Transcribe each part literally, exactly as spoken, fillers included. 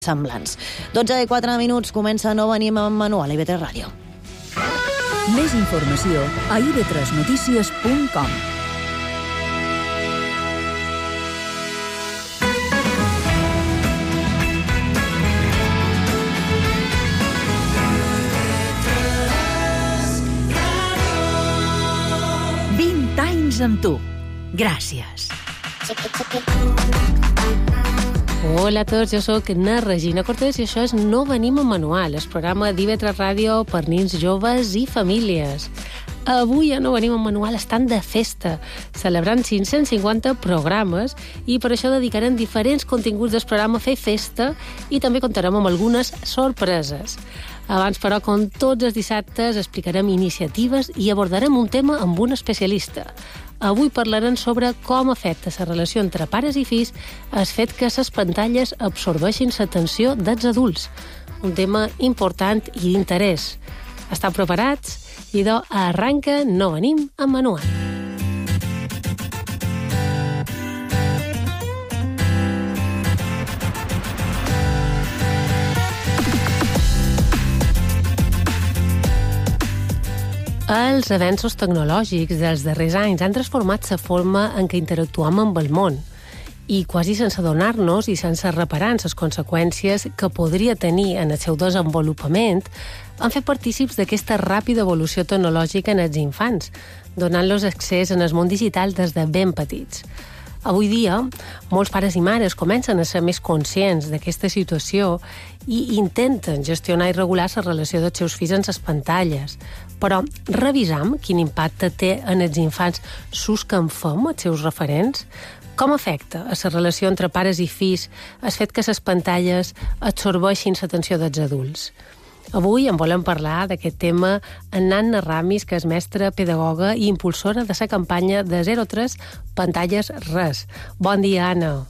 semblants. dotze i quatre minuts, comença No venim amb manual a I V tres Ràdio. Més informació a i ve tres notícies punt com. vint anys amb tu. Gràcies. Hola a tots, jo sóc na Regina Cortés i això és No venim amb manual, el programa d'I V tres Ràdio per nins joves i famílies. Avui a No venim amb manual estan de festa, celebrant cinc-cents cinquanta programes i per això dedicarem diferents continguts del programa a fer festa i també contarem amb algunes sorpreses. Abans, però, com tots els dissabtes, explicarem iniciatives i abordarem un tema amb un especialista. Avui parlarem sobre com afecta la relació entre pares i fills el fet que les pantalles absorbeixin l'atenció dels adults. Un tema important i d'interès. Esteu preparats? Idò, arranca No venim amb manual. Els avenços tecnològics dels darrers anys han transformat la forma en què interactuam amb el món i quasi sense adonar-nos i sense reparar les conseqüències que podria tenir en el seu desenvolupament han fet partícips d'aquesta ràpida evolució tecnològica en els infants, donant-los accés en el món digital des de ben petits. Avui dia, molts pares i mares comencen a ser més conscients d'aquesta situació i intenten gestionar i regular la relació dels seus fills amb les pantalles. Però revisam quin impacte té en els infants sus que en fem els seus referents? Com afecta a la relació entre pares i fills el fet que les pantalles absorbeixin l'atenció dels adults? Avui en volem parlar d'aquest tema amb Anna Ramis, que és mestra, pedagoga i impulsora de la campanya de zero a tres Pantalles Res. Bon dia, Anna.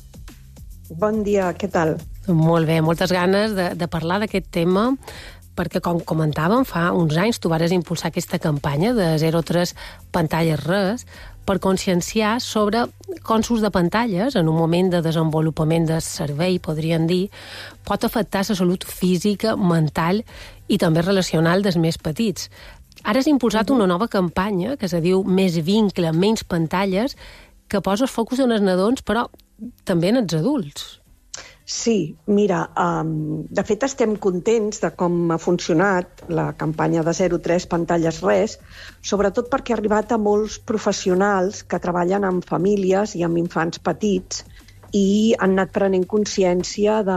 Bon dia, què tal? Molt bé, moltes ganes de, de parlar d'aquest tema, perquè, com comentàvem, fa uns anys tu vares impulsar aquesta campanya de zero a tres Pantalles Res per conscienciar sobre com l'ús de pantalles, en un moment de desenvolupament del cervell, podríem dir, pot afectar la salut física, mental i també relacional dels més petits. Ara has impulsat una nova campanya que se diu Més vincle, menys pantalles, que posa el focus en els nadons, però també en els adults. Sí, mira, um, de fet estem contents de com ha funcionat la campanya de zero a tres Pantalles Res, sobretot perquè ha arribat a molts professionals que treballen amb famílies i amb infants petits i han anat prenent consciència de,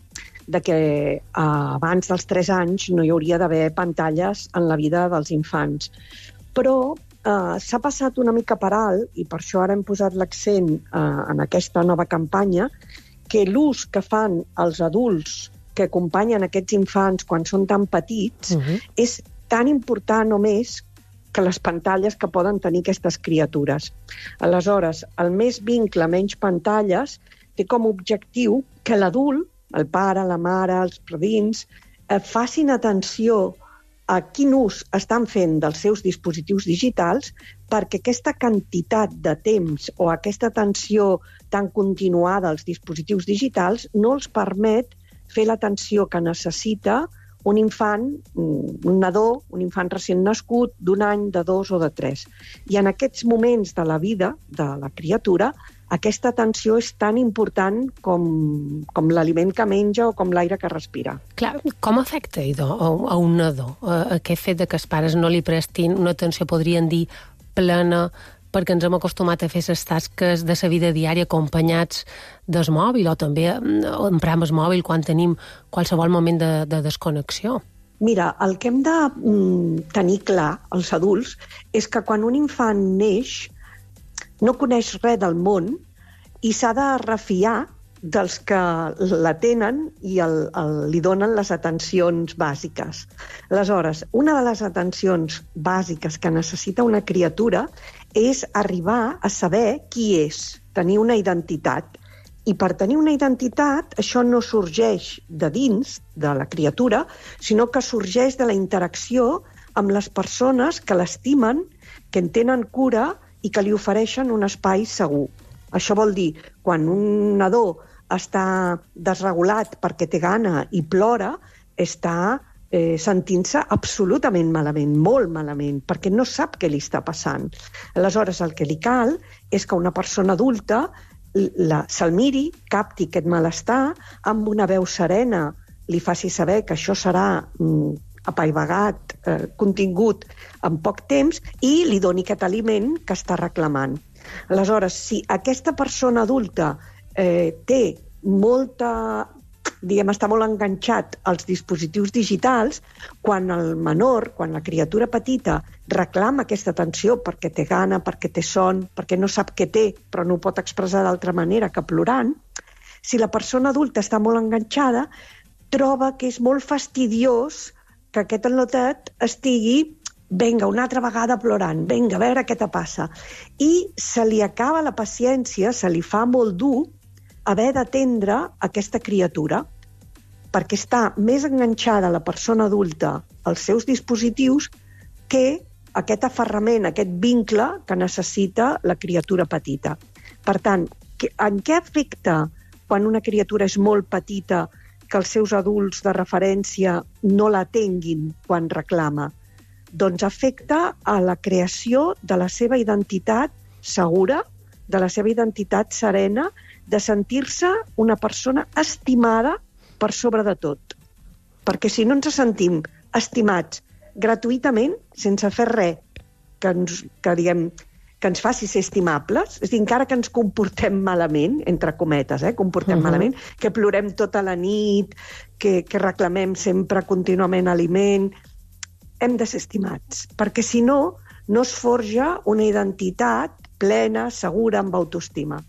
de que uh, abans dels tres anys no hi hauria d'haver pantalles en la vida dels infants. Però uh, s'ha passat una mica per alt, i per això ara hem posat l'accent uh, en aquesta nova campanya, que l'ús que fan els adults que acompanyen aquests infants quan són tan petits uh-huh. és tan important o més que les pantalles que poden tenir aquestes criatures. Aleshores, el Més vincle, menys pantalles té com a objectiu que l'adult, el pare, la mare, els padrins, eh, facin atenció a quin ús estan fent dels seus dispositius digitals perquè aquesta quantitat de temps o aquesta atenció tan continuada als dispositius digitals no els permet fer l'atenció que necessita un infant, un nadó, un infant recient nascut d'un any, de dos o de tres. I en aquests moments de la vida de la criatura, aquesta atenció és tan important com, com l'aliment que menja o com l'aire que respira. Clar, com afecta, idò, a, a un nadó? Aquest fet de que els pares no li prestin una atenció, podrien dir, plena, perquè ens hem acostumat a fer les tasques de la vida diària acompanyats del mòbil o també emprem el mòbil quan tenim qualsevol moment de, de desconnexió. Mira, el que hem de mm, tenir clar, els adults, és que quan un infant neix no coneix res del món i s'ha de refiar dels que la tenen i el, el, li donen les atencions bàsiques. Aleshores, una de les atencions bàsiques que necessita una criatura és arribar a saber qui és, tenir una identitat. I per tenir una identitat, això no sorgeix de dins de la criatura, sinó que sorgeix de la interacció amb les persones que l'estimen, que en tenen cura i que li ofereixen un espai segur. Això vol dir, quan un nadó està desregulat perquè té gana i plora, està eh, sentint-se absolutament malament, molt malament, perquè no sap què li està passant. Aleshores, el que li cal és que una persona adulta se'l miri, capti aquest malestar, amb una veu serena li faci saber que això serà mm, apaivagat, eh, contingut en poc temps i li doni aquest aliment que està reclamant. Aleshores, si aquesta persona adulta eh, té molta, diguem, està molt enganxat als dispositius digitals, quan el menor, quan la criatura petita reclama aquesta atenció perquè té gana, perquè té son, perquè no sap què té, però no ho pot expressar d'altra manera que plorant, si la persona adulta està molt enganxada, troba que és molt fastidiós que aquest al·lotet estigui, vinga, una altra vegada plorant, vinga, a veure què te passa. I se li acaba la paciència, se li fa molt dur haver d'atendre aquesta criatura, perquè està més enganxada la persona adulta als seus dispositius que aquest aferrament, aquest vincle que necessita la criatura petita. Per tant, en què afecta quan una criatura és molt petita que els seus adults de referència no l'atenguin quan reclama? Doncs afecta a la creació de la seva identitat segura, de la seva identitat serena, de sentir-se una persona estimada per sobre de tot. Perquè si no ens sentim estimats gratuïtament, sense fer res que ens, que, diguem, que ens faci ser estimables, és a dir, encara que ens comportem malament, entre cometes, eh, comportem uh-huh. malament, que plorem tota la nit, que, que reclamem sempre contínuament aliment, hem de ser estimats, perquè si no, no es forja una identitat plena, segura, amb autoestima.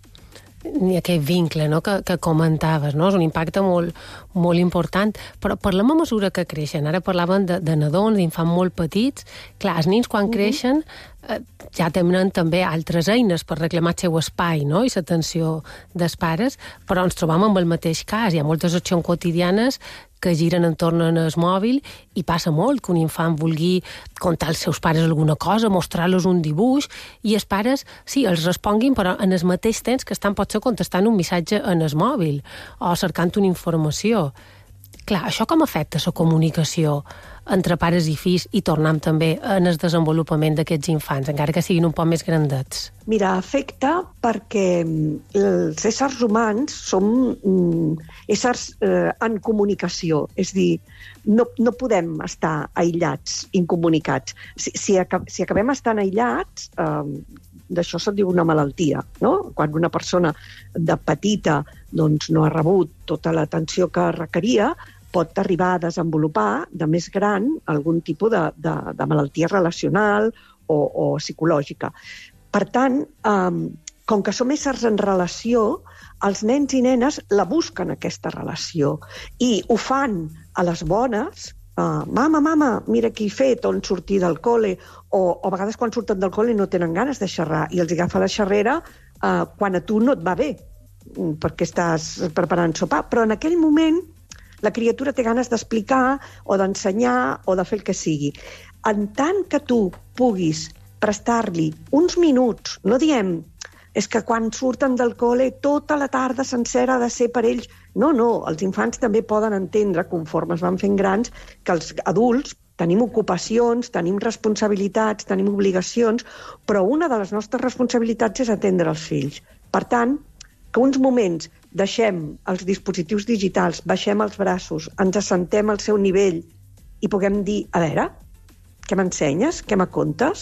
Ni aquest vincle, no?, que, que comentaves, no? És un impacte molt, molt important. Però parlem a mesura que creixen. Ara parlaven de, de nadons, d'infants molt petits. Clar, els nens quan uh-huh. creixen eh, ja tenen també altres eines per reclamar el seu espai, no?, i l'atenció dels pares, però ens trobam amb el mateix cas. Hi ha moltes accions quotidianes que giren entorn al mòbil i passa molt que un infant vulgui contar als seus pares alguna cosa, mostrar-los un dibuix, i els pares, sí, els responguin, però en el mateix temps que estan potser contestant un missatge en el mòbil o cercant una informació. Clar, això com afecta la comunicació entre pares i fills i tornem també en el desenvolupament d'aquests infants, encara que siguin un poc més grandets? Mira, afecta perquè els éssers humans som mm, éssers eh, en comunicació, és dir, no, no podem estar aïllats, incomunicats. Si, si, acab si acabem estant aïllats, eh, d'això se'n diu una malaltia, no? Quan una persona de petita doncs, no ha rebut tota l'atenció que requeria, pot arribar a desenvolupar de més gran algun tipus de, de, de malaltia relacional o, o psicològica. Per tant, eh, com que som éssers en relació, els nens i nenes la busquen, aquesta relació, i ho fan a les bones. Uh, mama, mama, mira què he fet, on sortir del col·le, o, o a vegades quan surten del col·le no tenen ganes de xerrar i els agafa la xerrera uh, quan a tu no et va bé, perquè estàs preparant sopar, però en aquell moment la criatura té ganes d'explicar o d'ensenyar o de fer el que sigui. En tant que tu puguis prestar-li uns minuts, no diem és que quan surten del col·le tota la tarda sencera ha de ser per ells. No, no, els infants també poden entendre, conforme es van fent grans, que els adults tenim ocupacions, tenim responsabilitats, tenim obligacions, però una de les nostres responsabilitats és atendre els fills. Per tant, que uns moments deixem els dispositius digitals, baixem els braços, ens assentem al seu nivell i puguem dir, a veure, què m'ensenyes, què me contes?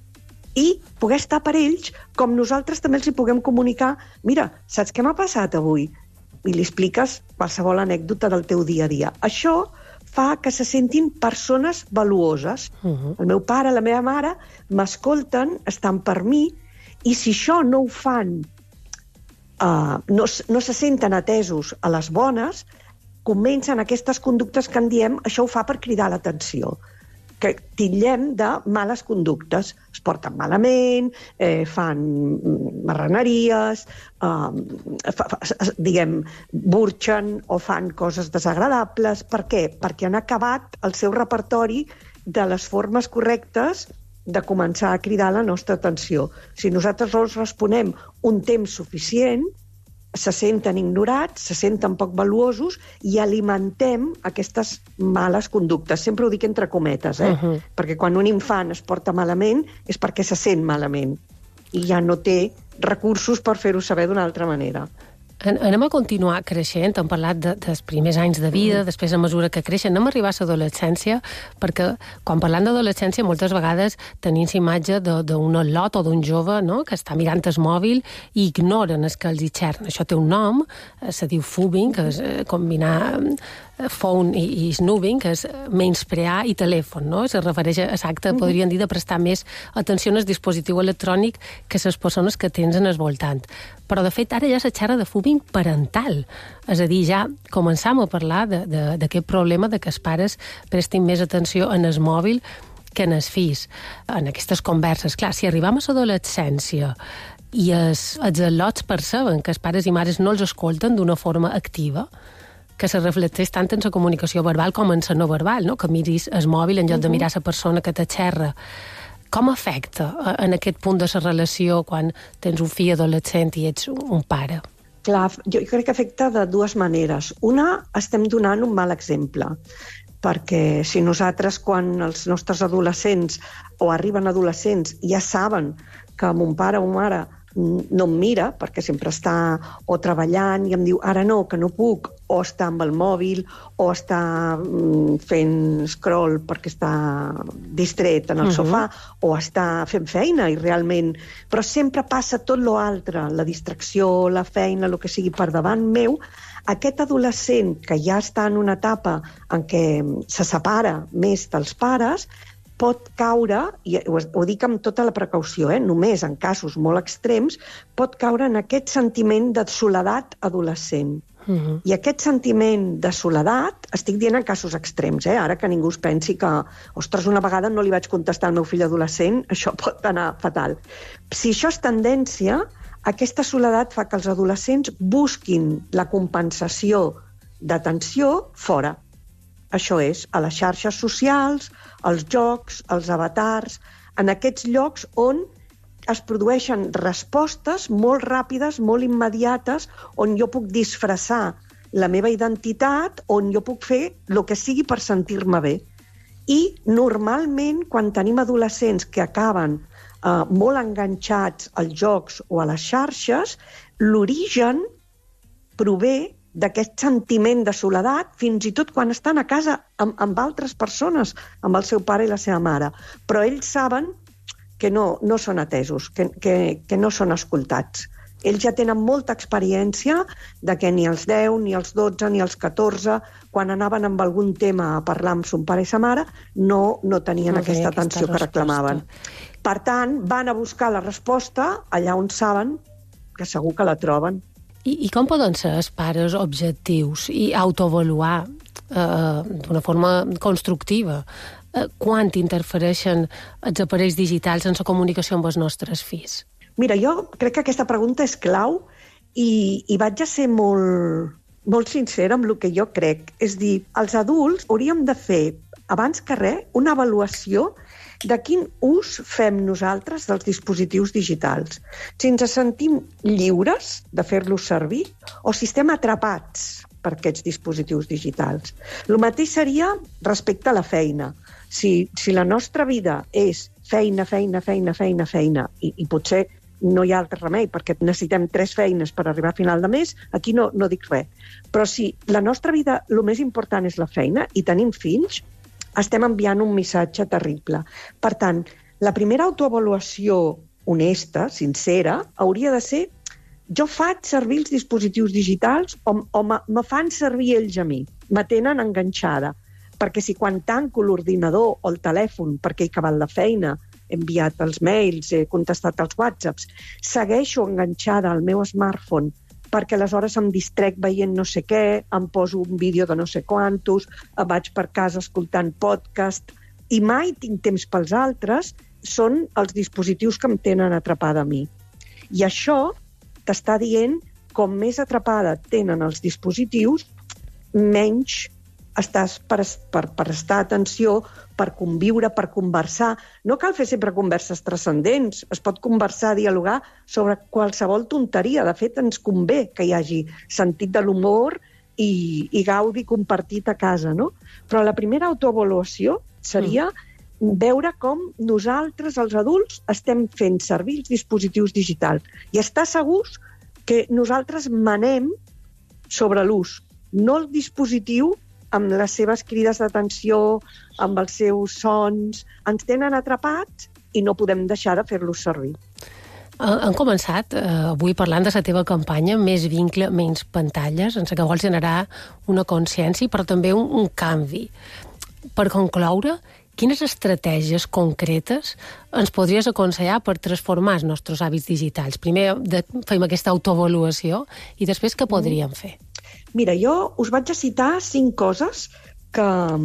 I poder estar per ells com nosaltres també els hi puguem comunicar, mira, saps què m'ha passat avui? I li expliques qualsevol anècdota del teu dia a dia. Això fa que se sentin persones valuoses. Uh-huh. El meu pare, la meva mare, m'escolten, estan per mi, i si això no ho fan, uh, no, no se senten atesos a les bones, comencen aquestes conductes que en diem, això ho fa per cridar l'atenció, que titllem de males conductes. Es porten malament, eh, fan marraneries, eh, fa, fa, diguem, burxen o fan coses desagradables. Per què? Perquè han acabat el seu repertori de les formes correctes de començar a cridar la nostra atenció. Si nosaltres els responem un temps suficient, se senten ignorats, se senten poc valuosos i alimentem aquestes males conductes. Sempre ho dic entre cometes, eh? Uh-huh. Perquè quan un infant es porta malament és perquè se sent malament i ja no té recursos per fer-ho saber d'una altra manera. Anem a continuar creixent, hem parlat de, dels primers anys de vida, mm. després a mesura que creixen, anem a arribar a l'adolescència, perquè quan parlant d'adolescència moltes vegades tenim imatge d'un lot o d'un jove, no?, que està mirant el mòbil i ignoren el que els hi xerren. Això té un nom, se diu phubing, que és combinar phone i, i snoobing, que és menysprear i telèfon, no? Se refereix a l'acte, mm-hmm. podríem dir, de prestar més atenció al dispositiu electrònic que les persones que tens en el voltant. Però, de fet, ara ja se xerra de phubing parental. És a dir, ja començam a parlar d'aquest problema de que els pares prestin més atenció en el mòbil que en els fills. En aquestes converses, clar, si arribam a l'adolescència i els, els al·lots perceben que els pares i mares no els escolten d'una forma activa, que se reflecteix tant en la comunicació verbal com en la no verbal, no? Que miris el mòbil en lloc de mirar la persona que te xerra. Com afecta en aquest punt de la relació quan tens un fill adolescent i ets un pare? Clar, jo crec que afecta de dues maneres. Una, estem donant un mal exemple, perquè si nosaltres, quan els nostres adolescents o arriben adolescents, ja saben que mon pare o mare no em mira, perquè sempre està o treballant i em diu ara no, que no puc, o està amb el mòbil, o està fent scroll perquè està distret en el uh-huh. sofà, o està fent feina i realment... Però sempre passa tot l'altre, la distracció, la feina, el que sigui per davant meu. Aquest adolescent que ja està en una etapa en què se separa més dels pares, pot caure, i ho, ho dic amb tota la precaució, eh? Només en casos molt extrems, pot caure en aquest sentiment de soledat adolescent. Uh-huh. I aquest sentiment de soledat, estic dient en casos extrems, eh? Ara que ningú es pensi que, ostres, una vegada no li vaig contestar al meu fill adolescent, això pot anar fatal. Si això és tendència, aquesta soledat fa que els adolescents busquin la compensació d'atenció fora. Això és, a les xarxes socials, als jocs, als avatars, en aquests llocs on es produeixen respostes molt ràpides, molt immediates, on jo puc disfressar la meva identitat, on jo puc fer el que sigui per sentir-me bé. I normalment, quan tenim adolescents que acaben eh, molt enganxats als jocs o a les xarxes, l'origen prové d'aquest sentiment de soledat, fins i tot quan estan a casa amb, amb altres persones, amb el seu pare i la seva mare. Però ells saben que no, no són atesos, que, que, que no són escoltats. Ells ja tenen molta experiència de que ni als deu, ni als dotze, ni als catorze, quan anaven amb algun tema a parlar amb son pare i sa mare, no, no tenien no aquesta atenció que reclamaven. Per tant, van a buscar la resposta allà on saben que segur que la troben. I, i com poden ser els pares objectius i autoavaluar eh, d'una forma constructiva eh, quan interfereixen els aparells digitals en la comunicació amb els nostres fills? Mira, jo crec que aquesta pregunta és clau i, i vaig a ser molt, molt sincera amb el que jo crec. És dir, els adults hauríem de fer, abans que res, una avaluació de quin ús fem nosaltres dels dispositius digitals. Si ens sentim lliures de fer-los servir o si estem atrapats per aquests dispositius digitals. El mateix seria respecte a la feina. Si, si la nostra vida és feina, feina, feina, feina, feina, i, i potser no hi ha altre remei perquè necessitem tres feines per arribar a final de mes, aquí no, no dic res. Però si la nostra vida, el més important és la feina i tenim fills, estem enviant un missatge terrible. Per tant, la primera autoavaluació honesta, sincera, hauria de ser jo faig servir els dispositius digitals o, o me, me fan servir ells a mi, me tenen enganxada. Perquè si quan tanco l'ordinador o el telèfon perquè he acabat la feina, he enviat els mails, he contestat els whatsapps, segueixo enganxada al meu smartphone perquè aleshores em distrec veient no sé què, em poso un vídeo de no sé quantos, vaig per casa escoltant podcast, i mai tinc temps pels altres, són els dispositius que em tenen atrapada a mi. I això t'està dient com més atrapada tenen els dispositius, menys estàs per, per, per estar atenció, per conviure, per conversar. No cal fer sempre converses transcendents. Es pot conversar, dialogar sobre qualsevol tonteria. De fet, ens convé que hi hagi sentit de l'humor i, i gaudi compartit a casa, no? Però la primera autoavaluació seria mm. veure com nosaltres, els adults, estem fent servir els dispositius digitals i estar segurs que nosaltres manem sobre l'ús, no el dispositiu amb les seves crides d'atenció, amb els seus sons, ens tenen atrapats i no podem deixar de fer-los servir. Han començat eh, avui parlant de la teva campanya Més vincle, menys pantalles, en què vols generar una consciència, però també un, un canvi. Per concloure, quines estratègies concretes ens podries aconsellar per transformar els nostres hàbits digitals? Primer de, fem aquesta autoavaluació i després què podríem fer? Mira, jo us vaig a citar cinc coses que,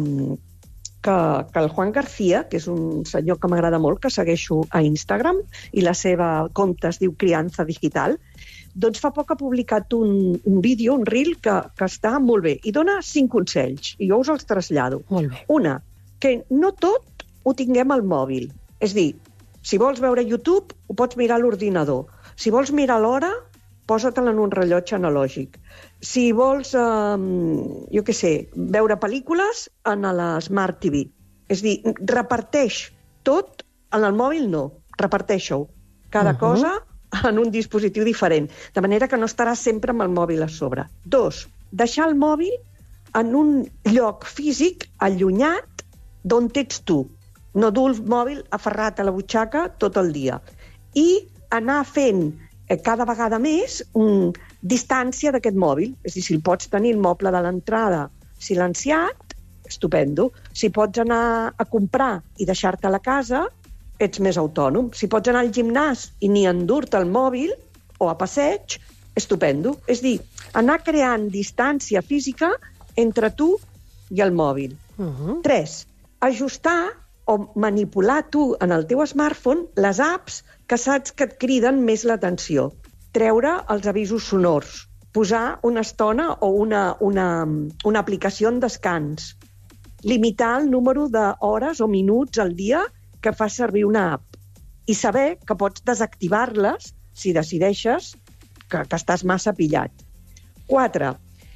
que, que el Juan García, que és un senyor que m'agrada molt, que segueixo a Instagram, i la seva compte es diu Crianza Digital, doncs fa poc ha publicat un, un vídeo, un reel, que, que està molt bé, i dona cinc consells, i jo us els trasllado. Molt bé. Una, que no tot ho tinguem al mòbil. És dir, si vols veure YouTube, ho pots mirar a l'ordinador. Si vols mirar l'hora, posa-te'l en un rellotge analògic. Si vols, eh, jo què sé, veure pel·lícules, en la Smart T V. És dir, reparteix tot, en el mòbil no, reparteix-ho. Cada uh-huh. cosa en un dispositiu diferent, de manera que no estaràs sempre amb el mòbil a sobre. Dos, deixar el mòbil en un lloc físic allunyat d'on ets tu. No dur el mòbil aferrat a la butxaca tot el dia. I anar fent cada vegada més um, distància d'aquest mòbil. És a dir, si el pots tenir el moble de l'entrada silenciat, estupendo. Si pots anar a comprar i deixar-te a la casa, ets més autònom. Si pots anar al gimnàs i ni endur-te el mòbil o a passeig, estupendo. És a dir, anar creant distància física entre tu i el mòbil. Uh-huh. Tres, ajustar o manipular tu en el teu smartphone les apps que saps que et criden més l'atenció. Treure els avisos sonors, posar una estona o una, una, una aplicació en descans, limitar el número d'hores o minuts al dia que fas servir una app i saber que pots desactivar-les si decideixes que, que estàs massa pillat. Quatre,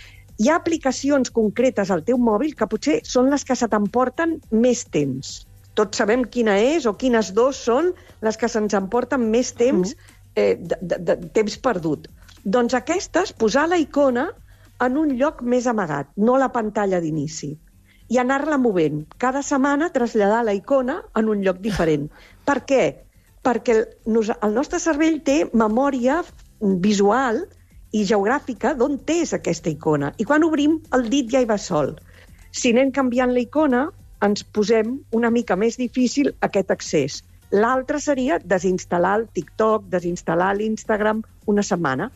hi ha aplicacions concretes al teu mòbil que potser són les que se t'emporten més temps. Tots sabem quina és o quines dos són les que se'ns emporten més temps, eh, de, de, de temps perdut. Doncs aquestes, posar la icona en un lloc més amagat, no a la pantalla d'inici, i anar-la movent. Cada setmana traslladar la icona en un lloc diferent. Per què? Perquè el, el nostre cervell té memòria visual i geogràfica d'on és aquesta icona. I quan obrim, el dit ja hi va sol. Si anem canviant la icona, ens posem una mica més difícil aquest accés. L'altre seria desinstal·lar el TikTok, desinstal·lar l'Instagram una setmana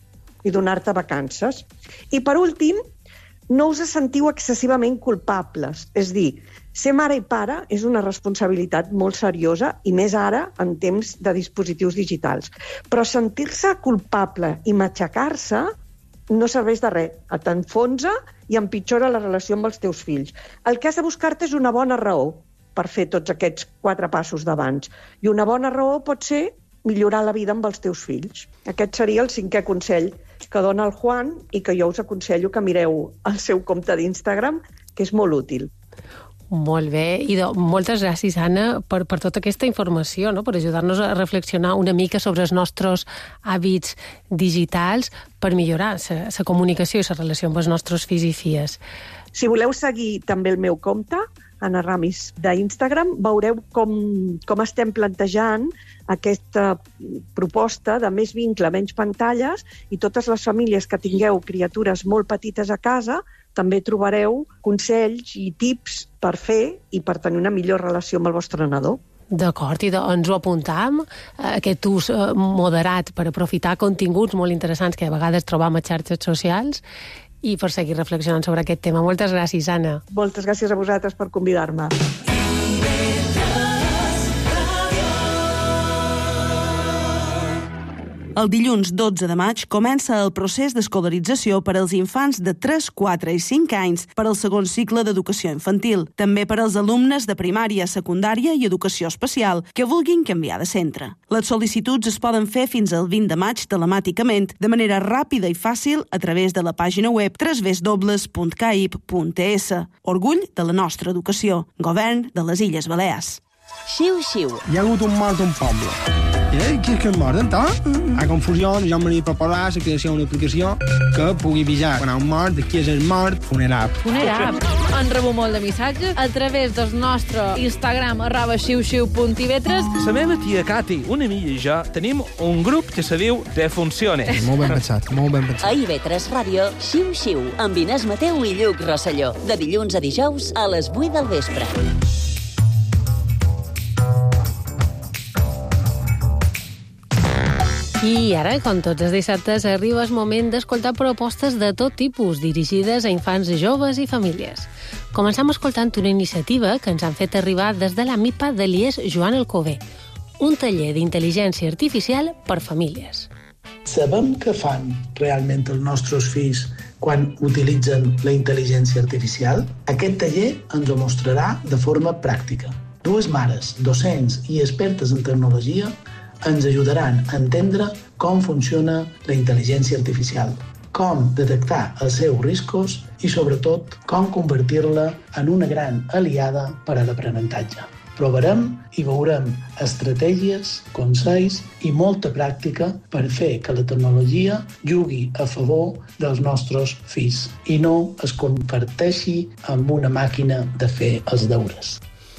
i donar-te vacances. I per últim, no us sentiu excessivament culpables. És dir, ser mare i pare és una responsabilitat molt seriosa i més ara en temps de dispositius digitals. Però sentir-se culpable i matxacar-se no serveix de res. T'enfonsa i empitjora la relació amb els teus fills. El que has de buscar-te és una bona raó per fer tots aquests quatre passos d'abans. I una bona raó pot ser millorar la vida amb els teus fills. Aquest seria el cinquè consell que dona el Juan i que jo us aconsello que mireu el seu compte d'Instagram, que és molt útil. Molt bé, i de, moltes gràcies, Anna, per, per tota aquesta informació, no? Per ajudar-nos a reflexionar una mica sobre els nostres hàbits digitals per millorar la comunicació i la relació amb els nostres fills i filles. Si voleu seguir també el meu compte, Anna Ramis, d'Instagram, veureu com, com estem plantejant aquesta proposta de més vincle, menys pantalles, i totes les famílies que tingueu criatures molt petites a casa també trobareu consells i tips per fer i per tenir una millor relació amb el vostre nadó. D'acord, i de, ens ho apuntam, aquest ús moderat per aprofitar continguts molt interessants que a vegades trobam a xarxes socials i per seguir reflexionant sobre aquest tema. Moltes gràcies, Anna. Moltes gràcies a vosaltres per convidar-me. El dilluns dotze de maig comença el procés d'escolarització per als infants de tres, quatre i cinc anys per al segon cicle d'educació infantil, també per als alumnes de primària, secundària i educació especial que vulguin canviar de centre. Les sol·licituds es poden fer fins al vint de maig telemàticament, de manera ràpida i fàcil a través de la pàgina web w w w punt caip punt e s. Orgull de la nostra educació. Govern de les Illes Balears. Xiu-xiu. Hi ha hagut un mort a un poble. Eh? Qui és que és mort, entonces? A confusió, jo m'he preparat la creació d'una aplicació que pugui avisar quan hi ha un mort, de qui és el mort, funeral. Funeral. Han rebut molt de missatges a través del nostre Instagram, arroba xiu-xiu punt i ve tres. La meva tia Cati, una amiga i jo, tenim un grup que se diu Defunciones. Molt ben pensat, molt ben pensat. A I ve tres Ràdio, Xiu-xiu, amb Inés Mateu i Lluc Rosselló. De dilluns a dijous a les vuit del vespre. I ara, com tots els dissabtes, arriba el moment d'escoltar propostes de tot tipus, dirigides a infants, joves i famílies. Començam escoltant una iniciativa que ens han fet arribar des de la MIPA de l'I E S Joan Alcover, un taller d'intel·ligència artificial per famílies. Sabem què fan realment els nostres fills quan utilitzen la intel·ligència artificial? Aquest taller ens ho mostrarà de forma pràctica. Dues mares, docents i expertes en tecnologia ens ajudaran a entendre com funciona la intel·ligència artificial, com detectar els seus riscos i, sobretot, com convertir-la en una gran aliada per a l'aprenentatge. Provarem i veurem estratègies, consells i molta pràctica per fer que la tecnologia jugui a favor dels nostres fills i no es converteixi en una màquina de fer els deures.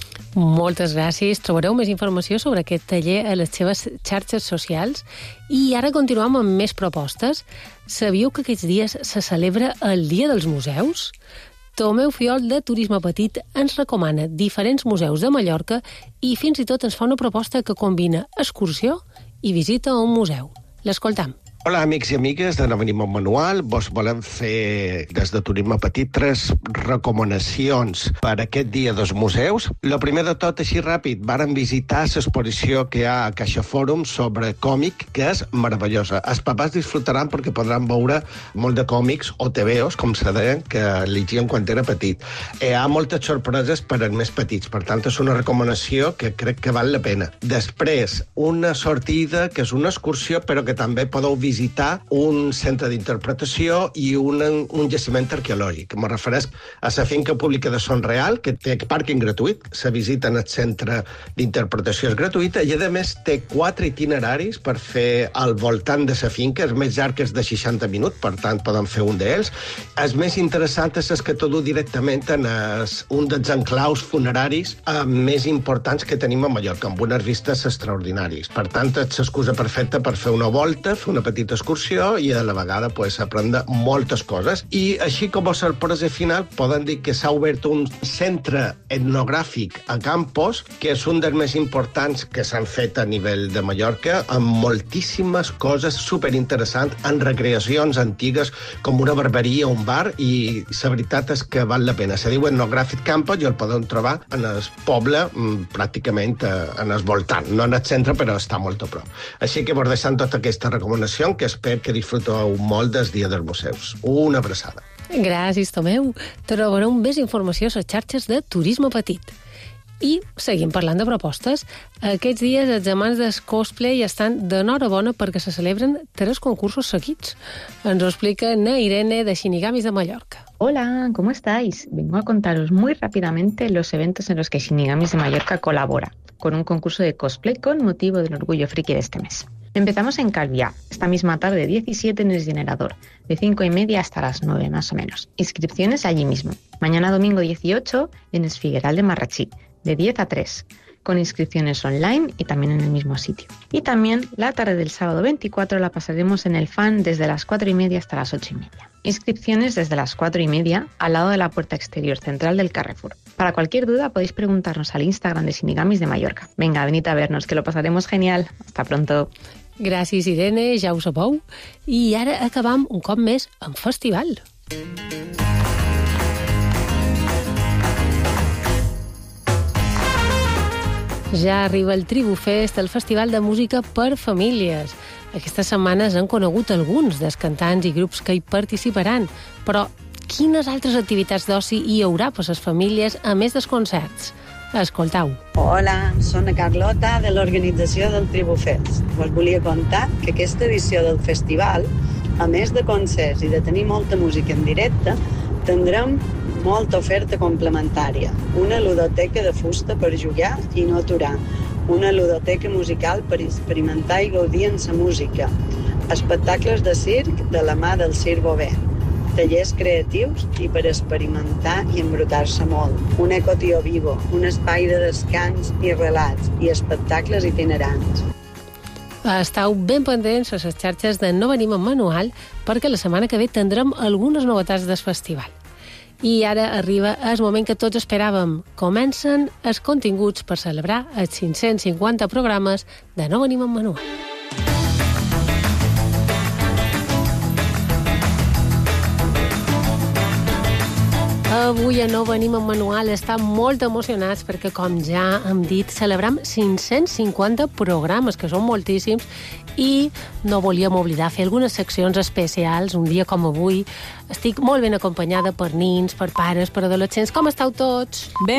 Moltes gràcies. Trobareu més informació sobre aquest taller a les seves xarxes socials. I ara continuem amb més propostes. Sabíeu que aquests dies se celebra el Dia dels Museus? Tomeu Fiol, de Turisme Petit, ens recomana diferents museus de Mallorca i fins i tot ens fa una proposta que combina excursió i visita a un museu. L'escoltam. Hola, amics i amigues de N'Avenim amb Manual. Vos volem fer, des de Turisme Petit, tres recomanacions per aquest dia dels museus. Lo primer de tot, així ràpid, vàrem visitar l'exposició que hi ha a Caixa Fòrum sobre còmic, que és meravellosa. Els papàs disfrutaran perquè podran veure molt de còmics o tebeos, com se deien, que llegien quan era petit. Hi ha moltes sorpreses per als més petits, per tant, és una recomanació que crec que val la pena. Després, una sortida que és una excursió, però que també podeu visitar visitar un centre d'interpretació i un, un jaciment arqueològic. Me refereix a la finca pública de Son Real, que té pàrquing gratuït, la visita en el centre d'interpretació és gratuïta i, a més, té quatre itineraris per fer al voltant de la finca, és més llarg que és de seixanta minuts, per tant, poden fer un d'ells. El més interessant és que t'ho du directament en es, un dels enclaus funeraris eh, més importants que tenim a Mallorca, amb unes vistes extraordinàries. Per tant, és l'excusa perfecta per fer una volta, fer una petita excursió i a la vegada pues, aprendre moltes coses. I així com a sorpresa final poden dir que s'ha obert un centre etnogràfic a Campos, que és un dels més importants que s'han fet a nivell de Mallorca, amb moltíssimes coses superinteressants, en recreacions antigues com una barberia o un bar, i la veritat és que val la pena. Se diu Etnogràfic Campos i el podem trobar en el poble pràcticament en el voltant, no en el centre, però està molt a prop. Així que vos deixant tota aquesta recomanació, que espero que disfruteu molt del Dia dels Museus. Una abraçada. Gràcies, Tomeu. Trobareu més informació a les xarxes de Turisme Petit. I seguim parlant de propostes. Aquests dies els amants del cosplay estan d'enhorabona perquè se celebren tres concursos seguits. Ens ho explica na Irene, de Shinigamis de Mallorca. Hola, ¿cómo estáis? Vengo a contaros muy rápidamente los eventos en los que Shinigamis de Mallorca colabora con un concurso de cosplay con motivo del Orgullo Friki de este mes. Empezamos en Calviá, esta misma tarde diecisiete en el Generador, de cinco y media hasta las nueve más o menos. Inscripciones allí mismo. Mañana domingo dieciocho en el Figueral de Marratxí, de diez a tres, con inscripciones online y también en el mismo sitio. Y también la tarde del sábado veinticuatro la pasaremos en el Fan desde las cuatro y media hasta las ocho y media. Inscripciones desde las cuatro y media al lado de la puerta exterior central del Carrefour. Para cualquier duda podéis preguntarnos al Instagram de Shinigamis de Mallorca. Venga, venid a vernos, que lo pasaremos genial. Hasta pronto. Gràcies, Irene, ja ho sabeu. I ara acabam un cop més amb festival. Ja arriba el Tribufest, el festival de música per famílies. Aquestes setmanes han conegut alguns dels cantants i grups que hi participaran, però quines altres activitats d'oci hi haurà per les famílies a més dels concerts? Escoltau. Hola, soc la Carlota de l'organització del Tribufest. Us volia contar que aquesta edició del festival, a més de concerts i de tenir molta música en directe, tindrem molta oferta complementària. Una ludoteca de fusta per jugar i no aturar. Una ludoteca musical per experimentar i gaudir en la música. Espectacles de circ de la mà del Circ Bové. Tallers creatius i per experimentar i embrutar-se molt. Un ecotio vivo, un espai de descans i relats i espectacles itinerants. Estau ben pendents a les xarxes de No Venim amb Manual perquè la setmana que ve tindrem algunes novetats del festival. I ara arriba el moment que tots esperàvem. Comencen els continguts per celebrar els cinc-cents cinquanta programes de No Venim amb Manual. Avui a No Venim amb Manual estan molt emocionats perquè, com ja hem dit, celebram cinc-cents cinquanta programes, que són moltíssims, i no volíem oblidar fer algunes seccions especials. Un dia com avui estic molt ben acompanyada per nins, per pares, per adolescents. Com esteu tots? Bé!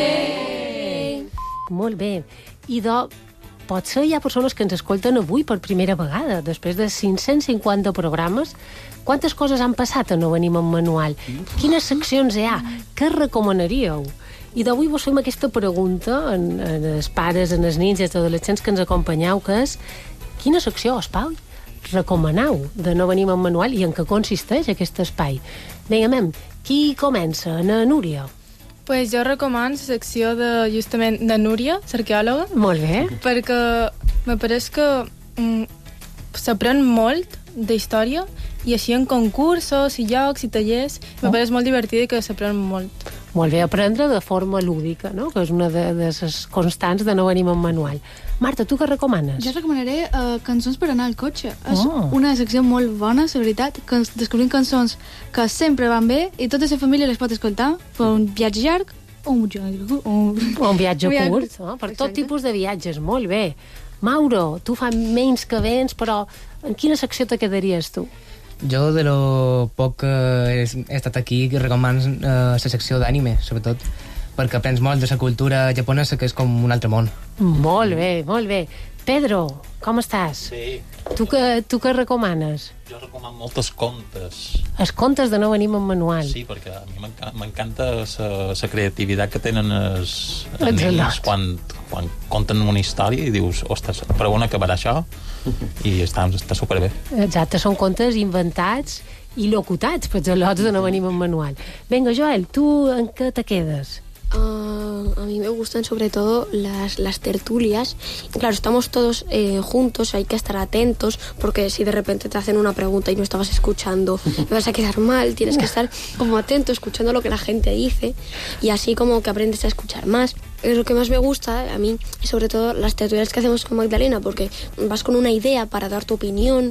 Bé! Molt bé. I de... potser hi ha persones que ens escolten avui per primera vegada, després de cinc-cents cinquanta programes. Quantes coses han passat a No Venim amb Manual? Quines seccions hi ha? Què recomanaríeu? I d'avui vos fem aquesta pregunta en, en els pares, en els nins i els adolescents que ens acompanyeu, que és: quina secció, espai, recomaneu de No Venim amb Manual i en què consisteix aquest espai? Vinga, mem, qui comença? Na Núria. Pues jo recomano la secció de, justament de Núria, l'arqueòloga. Molt bé. Perquè me pareix que mm, s'aprèn molt d'història i així en concursos i llocs i tallers. Me pareix molt divertit i que s'aprèn molt. Molt bé, aprendre de forma lúdica, no? Que és una de, de les constants de No Venim amb Manual. Marta, tu què recomanes? Jo recomanaré uh, cançons per anar al cotxe. És Oh. una secció molt bona, la veritat, que ens descobrim cançons que sempre van bé i tota la família les pot escoltar per un viatge llarg o un viatge, o un... O un viatge un curt, no? Per tot tipus de viatges, molt bé. Mauro, tu fa menys que vens, però en quina secció te quedaries tu? Jo, de lo poc que he, he estat aquí, recomano la uh, secció d'anime, sobretot, perquè aprens molt de la cultura japonesa, que és com un altre món. Molt bé, molt bé. Pedro, com estàs? Sí. Tu què, tu què recomanes? Jo recomano moltes contes. Els contes de No Venim amb Manual. Sí, perquè a mi m'enca- m'encanta la creativitat que tenen els, els Els nens al·lots. quan, quan conten una història i dius, ostres, per on acabarà això? I està, està superbé. Exacte, són contes inventats i locutats pels al·lots de No Venim amb Manual. Vinga, Joel, tu en què te quedes? Uh, a mí me gustan sobre todo las, las tertulias. Claro, estamos todos eh, juntos, hay que estar atentos, porque si de repente te hacen una pregunta y no estabas escuchando, me vas a quedar mal. Tienes que estar como atento, escuchando lo que la gente dice, y así como que aprendes a escuchar más. Es lo que más me gusta a mí, y sobre todo las tertulias que hacemos con Magdalena, porque vas con una idea para dar tu opinión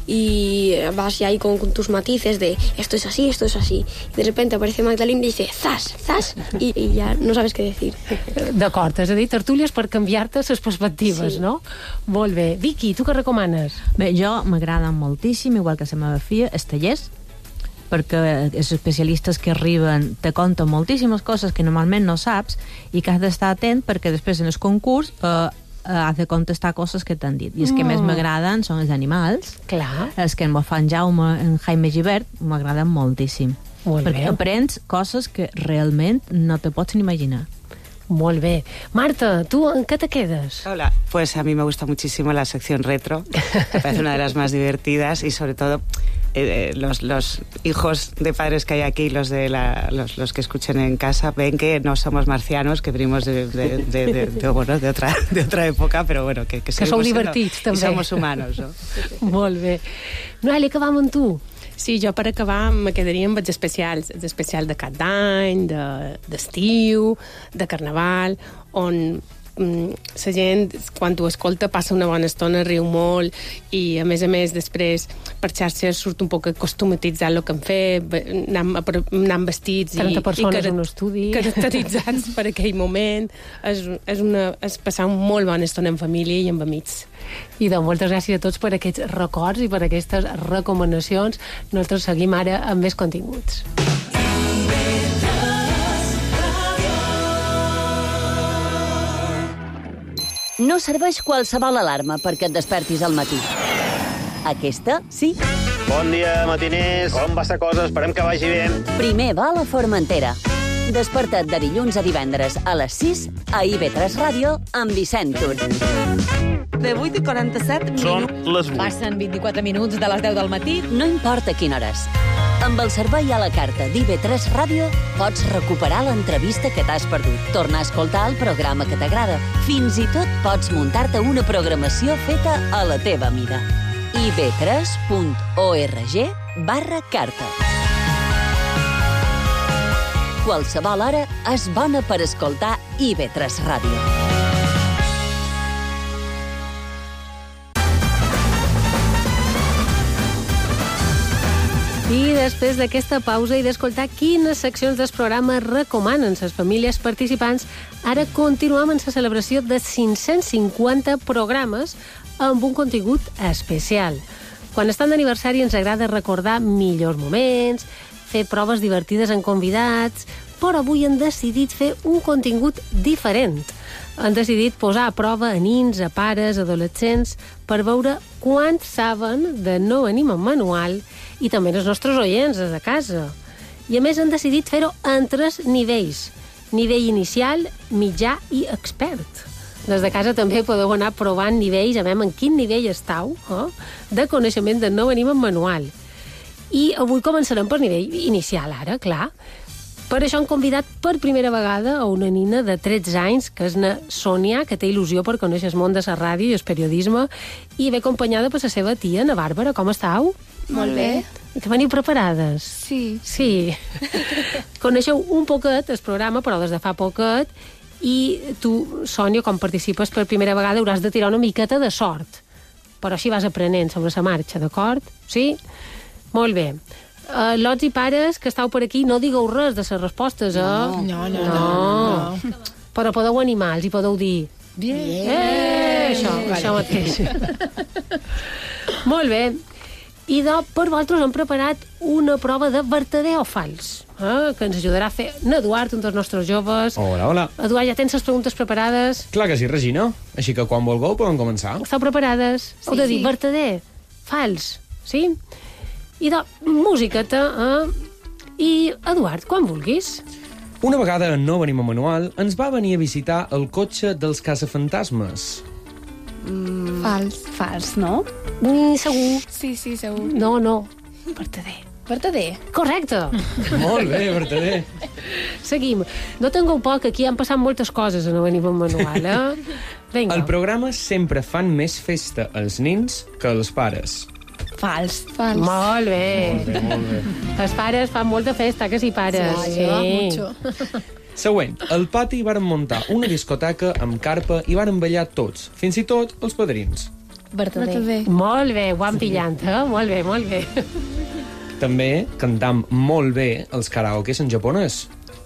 y vas ya ahí con, con tus matices de esto es así, esto es así. Y de repente aparece Magdalena y dice zas, zas, y, y ya no sabes què dir. D'acord, és a dir, tertúlies per canviar-te les perspectives, Sí. no? Molt bé. Vicky, tu què recomanes? Bé, jo m'agrada moltíssim, igual que la meva filla, els tallers, perquè els especialistes que arriben te conten moltíssimes coses que normalment no saps i que has d'estar atent perquè després en el concurs eh, eh, has de contestar coses que t'han dit. I els que Mm. més m'agraden són els animals. Clar. Els que em fan Jaume, en Jaime Givert, m'agraden moltíssim. Molt perquè bé. aprens coses que realment no te pots ni imaginar. Molt bé. Marta, tu en què te quedes? Hola, pues a mí me gusta muchísimo la sección retro, me parece una de las más divertidas y sobre todo eh, los, los hijos de padres que hay aquí, los, de la, los, los que escuchen en casa, ven que no somos marcianos, que venimos de, de, de, de, de, bueno, de, otra, de otra época, però bueno, que, que, Que sou seguimos siendo- divertits, també. I somos humanos, no? Molt bé. Noelia, acabam amb tu. Sí, jo per acabar me quedaria amb els especials, els especials de cap d'any, de- d'estiu, de, de carnaval, on la gent, quan ho escolta, passa una bona estona, riu molt, i a més a més després per xarxes surt un poc acostumatitzat el que han fet, anant, anant vestits trenta i, persones i en un estudi caracteritzats per aquell moment. És, és, una, és passar una molt bona estona en família i amb amics. I doncs moltes gràcies a tots per aquests records i per aquestes recomanacions. Nosaltres seguim ara amb més continguts. No serveix qualsevol alarma perquè et despertis al matí. Aquesta, sí. Bon dia, matiners. Com va la cosa? Esperem que vagi bé. Primer va a la Formentera. Desperta't de dilluns a divendres a les sis a I V tres Ràdio amb Vicent Tur. De vuit i quaranta-set minuts. Són les vuit. Passen vint-i-quatre minuts de les deu del matí. No importa quina hores. Amb el servei a la carta d'I V tres Ràdio pots recuperar l'entrevista que t'has perdut, tornar a escoltar el programa que t'agrada. Fins i tot pots muntar-te una programació feta a la teva mida. i v tres punt org barra carta. Qualsevol hora és bona per escoltar I V tres Ràdio. I després d'aquesta pausa i d'escoltar quines seccions del programa recomanen les famílies participants, ara continuem en la celebració de cinc-cents cinquanta programes amb un contingut especial. Quan estan d'aniversari ens agrada recordar millors moments, fer proves divertides amb convidats, però avui han decidit fer un contingut diferent. Han decidit posar a prova a nins, a pares, adolescents, per veure quant saben de no venim en manual i també els nostres oients des de casa. I a més han decidit fer-ho en tres nivells. Nivell inicial, mitjà i expert. Des de casa també podeu anar provant nivells, a veure en quin nivell estàu, eh, de coneixement de no venim en manual. I avui començarem per nivell inicial, ara, clar. Per això han convidat per primera vegada a una nina de tretze anys, que és na Sònia, que té il·lusió per conèixer el món de la ràdio i el periodisme, i ve acompanyada per la seva tia, na Bàrbara. Com estàu? Molt bé. Que veniu preparades? Sí. Sí. Coneixeu un poquet el programa, però des de fa poquet, i tu, Sònia, com participes per primera vegada, hauràs de tirar una miqueta de sort. Però així vas aprenent sobre la marxa, d'acord? Sí? Molt bé. Uh, lots i pares que estàu per aquí, no digueu res de les respostes, eh? No, no, no. no. no. Però podeu animar-los i podeu dir... Bien. Eh, això, vale. això mateix. Molt bé. I de, per vosaltres hem preparat una prova de vertader o fals, eh? Que ens ajudarà a fer n'Eduard, un dels nostres joves. Hola, hola. Eduard, ja tens les preguntes preparades? Clar que sí, Regina. Així que quan vulgueu podem començar. Estàu preparades? Sí, Heu de dir sí. vertader, fals, sí? I de música-te, eh? I, Eduard, quan vulguis. Una vegada en No venim a manual, ens va venir a visitar el cotxe dels caçafantasmes. Mm. Fals. Fals, no? Mm, segur. Sí, sí, segur. No, no. Vertader. Vertader. Correcte. Molt bé, vertader. Seguim. No tingueu por, que aquí han passat moltes coses a No venim en manual, eh? Vinga. Al programa sempre fan més festa els nins que els pares. Fals. Fals. Molt bé. Molt bé, molt bé. Els pares fan molta festa, que sí, pares? Sí, mucho. Següent. Al pati varen muntar una discoteca amb carpa i varen ballar tots, fins i tot els padrins. Vertader. Vertader. Molt bé, ho han pillant, eh? Molt bé, molt bé. També cantam molt bé els karaokes en japonès.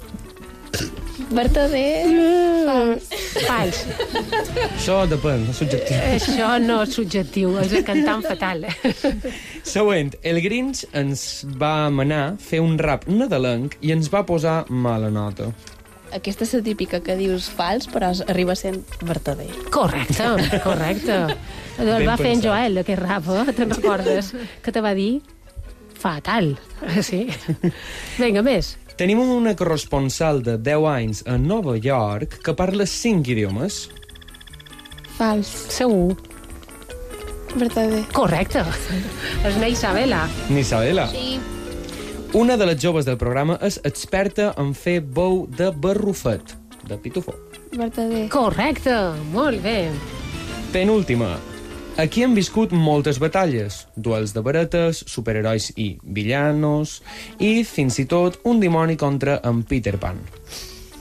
Vertader. Fals. Fals. Això depèn, és subjectiu. Això no és subjectiu, és cantant fatal. Següent. El Grinch ens va manar fer un rap nadalenc i ens va posar mala nota. Aquesta és la típica que dius fals, però arriba sent vertader. Correcte, correcte. El Ben va fer en pensat. Joel, aquest rap, eh? Te'n recordes? Que te va dir fatal. Sí. Vinga, més. Tenim una corresponsal de deu anys a Nova York que parla cinc idiomes. Fals. Segur. Vertader. Correcte. És na Isabela. Ni Isabela. Sí. Una de les joves del programa és experta en fer bou de barrufet, de pitufó. Vertader. Correcte, molt bé. Penúltima. Aquí han viscut moltes batalles, duels de varetes, superherois i villanos, i fins i tot un dimoni contra en Peter Pan.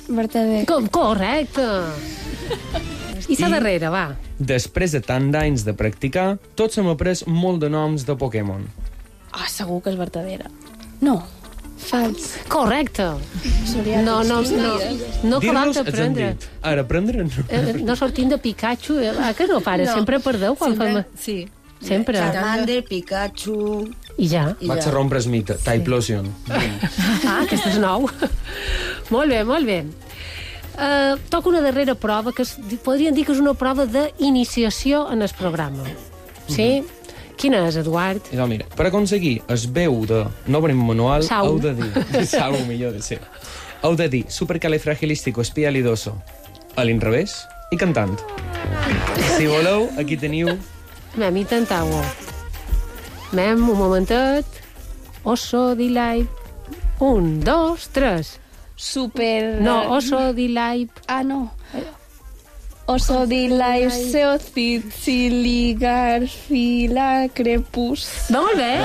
Vertader. Com, correcte. I la darrera, va. Després de tant d'anys de practicar, tots hem après molt de noms de Pokémon. Ah, segur que és verdadera. No. Fals. Correcte. No, no, no, no acabam Dir-los, ens han d'aprendre. dit. Ara, aprendre no. Eh, No sortim de Pikachu. eh, Ah, que no, pare? No. Sempre perdeu quan Sempre, fem... sí. Sempre. Charmander, Pikachu... I ja. Vaig a rompre el mite. Typhlosion. Ah, aquest és nou. Molt bé, molt bé. Uh, toca una darrera prova que es, podríem dir que és una prova d'iniciació en el programa. Sí? Quina és, Eduard? I no, mira, per aconseguir es veu de no venim manual, Sau. heu de dir... Sau, millor de ser. Heu de dir supercalifragilístico espialidoso a l'inrevés i cantant. Si voleu, aquí teniu... Mem, intentau-ho. Mem, un momentet. Oso di live. Un, dos, tres. Super... No, oso di live. Ah, no. Oso di live, seocid, siligar, fila, crepus... Molt bé!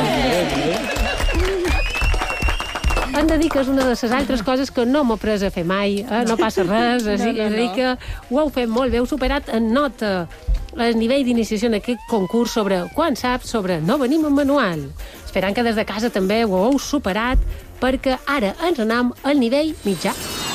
Hem de dir que és una de les altres coses que no m'ho après a fer mai, eh? No passa res, és, No, no, és a dir no. que ho heu fet molt bé, heu superat en nota el nivell d'iniciació en aquest concurs sobre quan saps, sobre no venim en manual. Esperant que des de casa també ho heu superat, perquè ara ens anem al nivell mitjà.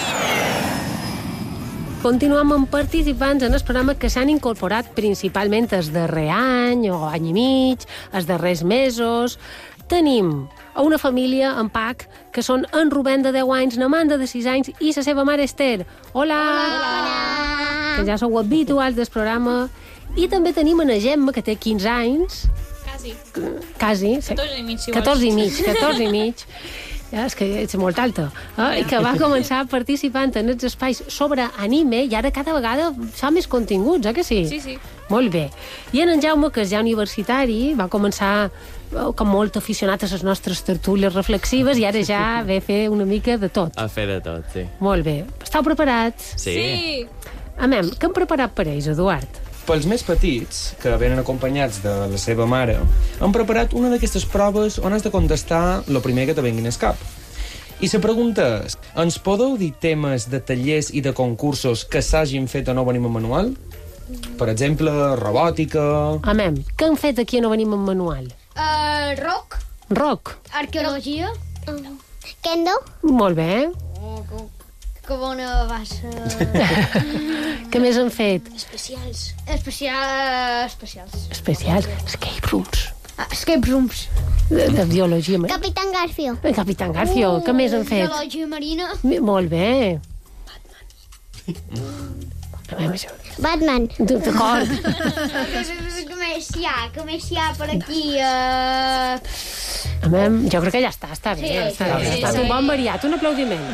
Continuem amb participants en el programa que s'han incorporat principalment el darrer any o any i mig, els darrers mesos. Tenim a una família en Pac que són en Rubén de deu anys, n'Amanda de sis anys i la seva mare Esther. Hola! Hola! Que ja sou habituals del programa. I també tenim en Gemma, que té quinze anys. Quasi. Quasi. catorze i mig, si vols. catorze i mig, catorze i mig. Ja, és que ets molt alta. Eh? I que va començar participant en els espais sobre anime i ara cada vegada fa més continguts, eh que sí? Sí, sí. Molt bé. I en en Jaume, que és ja universitari, va començar eh, com molt aficionat a les nostres tertúlies reflexives i ara ja ve a fer una mica de tot. A fer de tot, sí. Molt bé. Estàu preparats? Sí. Amem, què hem preparat per ells, Eduard? Pels més petits, que venen acompanyats de la seva mare, han preparat una d'aquestes proves on has de contestar el primer que te vengui al cap. I la pregunta és, ens podeu dir temes de tallers i de concursos que s'hagin fet o no venim en manual? Per exemple, robòtica... Amem, què han fet aquí a No venim en manual? Uh, rock. Rock. Arqueologia. Kendo. Molt bé. Oh, que, que bona va ser. Què més han fet? Especials. Especial... Especials. Especials. Escape rooms. Ah, escape rooms. De, de biologia. Capitán Garfio. El Capitán Garfio. Què més han fet? Biologia marina. Mi- Molt bé. Batman. D'acord. Què més hi ha? Què més hi ha per aquí? Uh... Amem, jo crec que ja està, està bé. Sí, està sí, bé. sí, Està sí. un bon variat, un aplaudiment.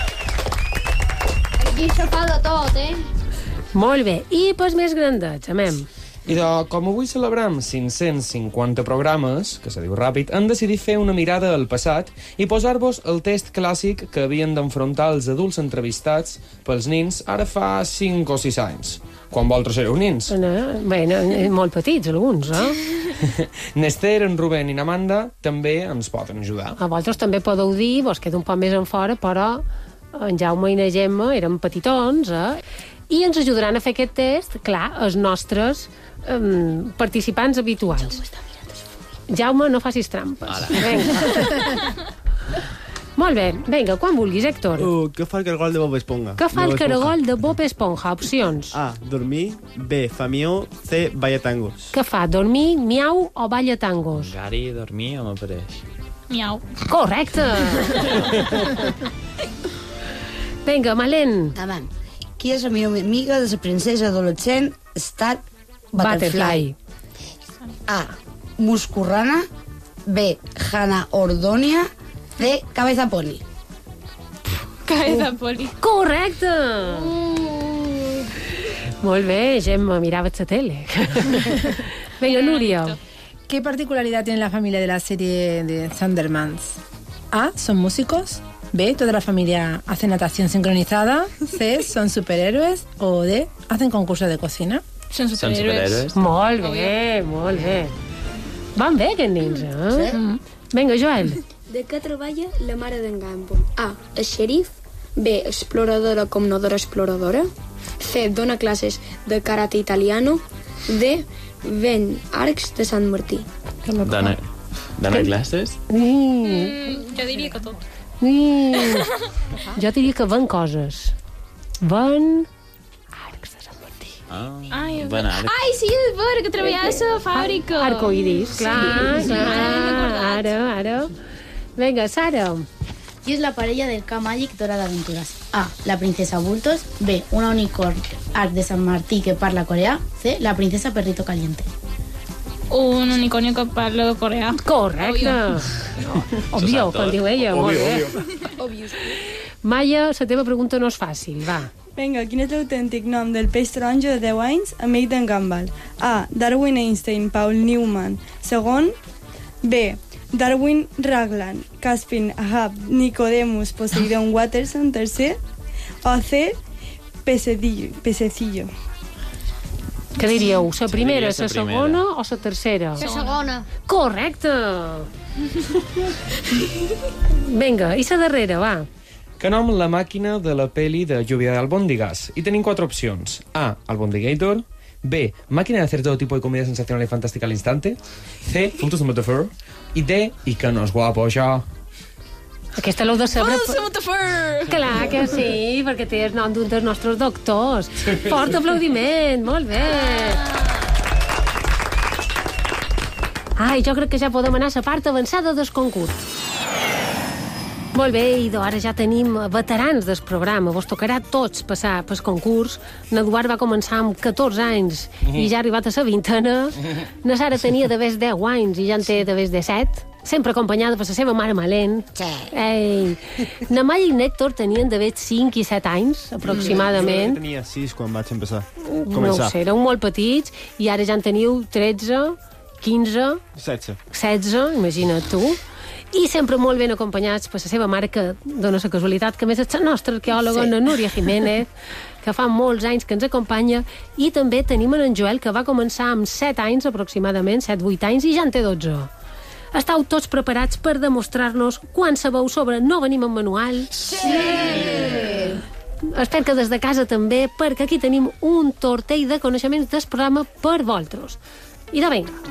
Aquí se fa de tot, eh? Molt bé. I pels més grandets, amem. I de, com avui celebrem cinc-cents cinquanta programes, que se diu ràpid, han decidit fer una mirada al passat i posar-vos el test clàssic que havien d'enfrontar els adults entrevistats pels nins ara fa cinc o sis anys, quan vosaltres éreu nins. No, bé, no, molt petits, alguns, eh? N'Esther, en Rubén i n'Amanda també ens poden ajudar. A vosaltres també podeu dir, vos queda un poc més en fora, però en Jaume i na Gemma eren petitons, eh? I ens ajudaran a fer aquest test, clar, els nostres um, participants habituals. Jaume, no facis trampes. Vinga. Molt bé, vinga, quan vulguis, Héctor. Uh, què fa el cargol de Bob Esponja? Què fa Bob el Esponja. caragol de Bob Esponja? Opcions. A. Dormir. B. Famió. C. Balla tangos. Què fa? Dormir, miau o balla tangos? Gary, dormir o m'apareix? Miau. Correcte! Vinga, Malén. Davant. Qui és la millor amiga de la princesa adolescent Star Butterfly? Butterfly. A. Muscurrana. B. Hannah Ordonia. C. Cabeza Pony. Cabeza Pony. Correcte! Molt bé, Gemma, miraves la tele. Venga, Núria. ¿Qué particularidad tiene la familia de la serie de Thundermans? A. Son músicos. B. Toda la familia hace natación sincronizada. C. Son superhéroes. O D. Hacen concursos de cocina. Són Són superhéroes. Molt bé, molt bé. Van bé, aquests nens, eh? Sí. Vinga, Joel. De què treballa la mare d'en Gumball? A. El xerif. B, exploradora com Nodora exploradora. C, dona classes de karate italiano. D, ven arcs de Sant Martí. Dona, dona classes? Mm, jo diria que tot. Mm. Jo diria que van coses. Van... Ah, Ai, van arcs. Ai, sí, és vera, que treballava a la fàbrica. Arcoiris, clar, Sí, clar, ara, ara. Vinga, Sara. Qui és la parella del Ca Màgic d'Hora d'Aventures? A, la princesa Bultos. B, una unicorn arc de Sant Martí que parla coreà. C, la princesa Perrito Caliente. Un unicornio que parla coreà. Correcte. Òbvio, com diu ella. Molt bé. Maia, la teva pregunta no és fàcil, va. Vinga, quin és l'autèntic nom del peix taronja de deu anys, amic d'en Gumball? A, Darwin Einstein, Paul Newman. Segon. B, Darwin Ragland, Caspin Ahab, Nicodemus, Poseidon Watterson. Tercer. O C, Pececillo. Pececillo. Què diríeu? La primera, diria la la primera. segona o la tercera? La segona. Correcte. Vinga, i la darrera, va. Que nom la màquina de la peli de Lluvia de albóndigas. I tenim quatre opcions. A, Albondigator. B, máquina de hacer todo tipo de comida sensacional y fantástica al instante. C, puntos de metafor. I D, i que no és guapo, això. Aquesta l'heu de saber... Puntos de metafor! Clar que sí, perquè té el nom d'un dels nostres doctors. Fort aplaudiment, molt bé. Ai, jo crec que ja podem anar a la part avançada del concurs. Molt bé, Ido, ara ja tenim veterans del programa. Vos tocarà tots passar pel concurs. N'Eduard va començar amb catorze anys i ja ha arribat a la vintena. Na Sara tenia de vés deu anys i ja en té de vés disset. Sempre acompanyada per la seva mare Malén. Sí. Ei. Na Maya i Nèctor tenien de vés cinc i set anys, aproximadament. Jo tenia sis quan vaig empezar. No ho sé, éreu molt petits i ara ja en teniu tretze, quinze, setze. setze, imagina't tu. I sempre molt ben acompanyats per la seva mare, que dona la casualitat que a més és la nostra arqueòloga, sí. La Núria Jiménez, que fa molts anys que ens acompanya, i també tenim en Joel, que va començar amb set anys aproximadament, set vuit anys, i ja en té dotze. Estàu tots preparats per demostrar-nos quan sabeu sobre No venim amb manual? Sí! Espero que des de casa també, perquè aquí tenim un tortell de coneixements del programa per vosaltres. I de vinga.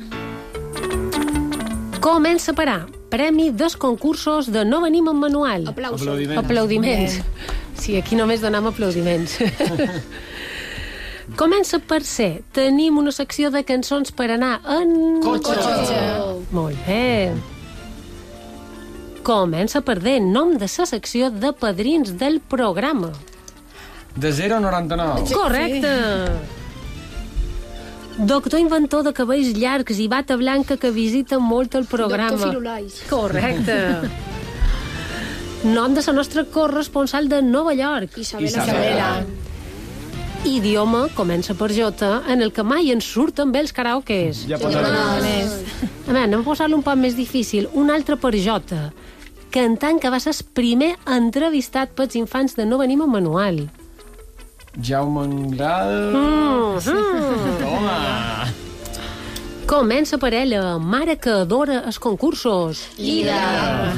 Comença per A. Premi dels concursos de No venim amb manual. Aplausos. Aplaudiments. Aplaudiments. Sí, aquí només donem aplaudiments. Comença per C. Tenim una secció de cançons per anar en... Cotxe. Cotxe. Molt bé. Comença per D. Nom de la secció de padrins del programa. De zero a noranta-nou. Correcte. Doctor inventor de cabells llargs i bata blanca que visita molt el programa. Doctor Firulais. Correcte. Nom de la nostra corresponsal de Nova York. Isabela. Isabela. Idioma comença per J, en el que mai ens surten bé els karaokes. Ja posarem. A veure, anem a posar-lo un poc més difícil. Un altre per J. Cantant que va ser el primer entrevistat pels infants de No venim amb manual. Jaume Angral... Mm, mm. Toma! Comença per ella, mare que adora els concursos. Lida.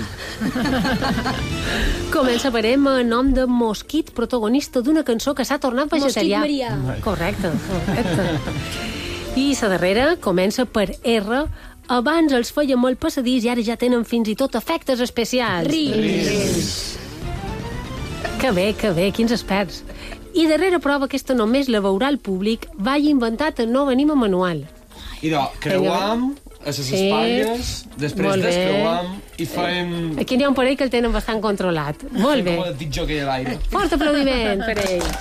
Comença per Emma, nom de mosquit protagonista d'una cançó que s'ha tornat vegetarià. Mosquit Marià. Correcte, correcte. I la darrera comença per R. Abans els fèiem el passadís i ara ja tenen fins i tot efectes especials. Rins. Que bé, que bé, quins experts. I darrera prova, aquesta només la veurà el públic, vaig inventat el No venim a manual. Idò, creuam a les Sí. espatlles, després Molt bé. descreuam i fem... Aquí n'hi ha un parell que el tenen bastant controlat. Molt bé. Com el dit jockey a l'aire. Fort aplaudiment per ell.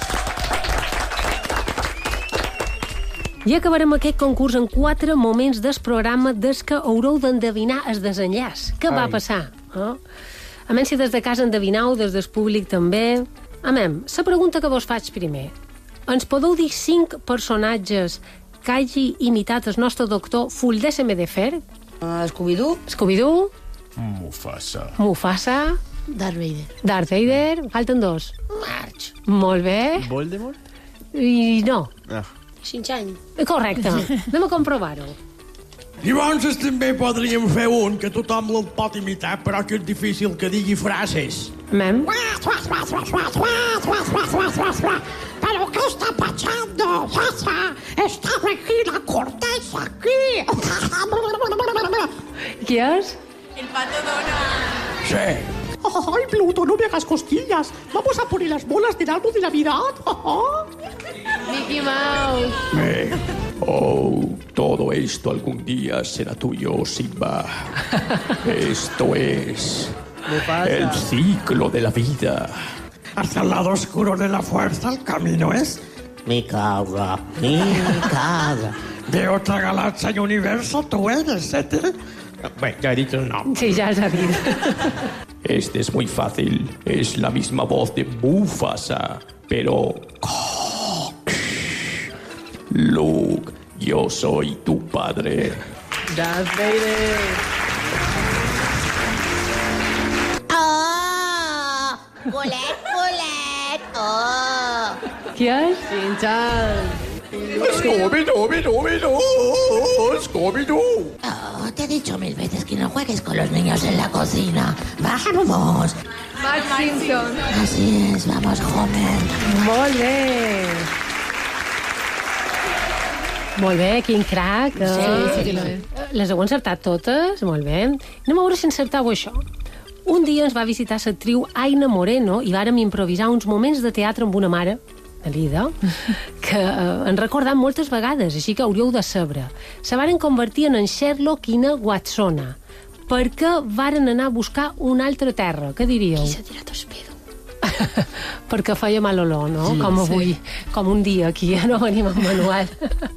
I acabarem aquest concurs en quatre moments del programa des que haureu d'endevinar el desenllaç. Què va Ai. passar? No? A menys si des de casa endevinau, des del públic també. Amem, la pregunta que vos faig primer. Ens podeu dir cinc personatges que hagi imitat el nostre doctor Full D S M de Fer? Uh, Scooby-Doo. Scooby-Doo. Mufasa. Mufasa. Darth Vader. Darth Vader. Falten dos. Marge. Molt bé. Voldemort? I no. Ah. Shin-chan. Correcte. Anem a comprovar-ho. Llavors també podríem fer un que tothom el pot imitar, però que és difícil que digui frases. Mem? ¿Pero qué está pasando? Estaba aquí la corteza, aquí. Qui és? El pato Donald. Sí. Ay, Pluto, no me hagas cosquillas. Vamos a poner las bolas del árbol de Navidad. Mickey Mouse. Me. Oh, todo esto algún día será tuyo, Simba. Esto es el ciclo de la vida. Hacia el lado oscuro de la fuerza el camino es... Mi casa, mi casa. De otra galaxia y universo tú eres, ¿eh? Bueno, ya he dicho el nombre. Sí, ya has dicho. Este es muy fácil. Es la misma voz de Mufasa, pero... Luke, yo soy tu padre. Darth Vader. Oh, bolet, bolet, oh. Qui és? Shin-chan. ¡Scooby-Doo, Scooby-Doo! ¡Scooby-Doo! Oh, te he dicho mil veces que no juegues con los niños en la cocina. ¡Vamos! Mark Simpson. Así es, vamos, Homer. Molt bé. Molt bé, quin crac. Sí, eh? sí que lo és. Les heu encertat totes? Molt bé. Anem a veure si encertau això. Un dia ens va visitar l'actriu Aina Moreno i vàrem improvisar uns moments de teatre amb una mare, de l'Ida, que eh, ens recordam moltes vegades, així que hauríeu de saber. Se varen convertir en Sherlock i na Watsona, perquè varen anar a buscar una altra terra. Què diríeu? Qui s'ha tirat el pedo? Perquè feia mal olor, no? Sí, com avui, sí. com un dia aquí, no venim amb manual.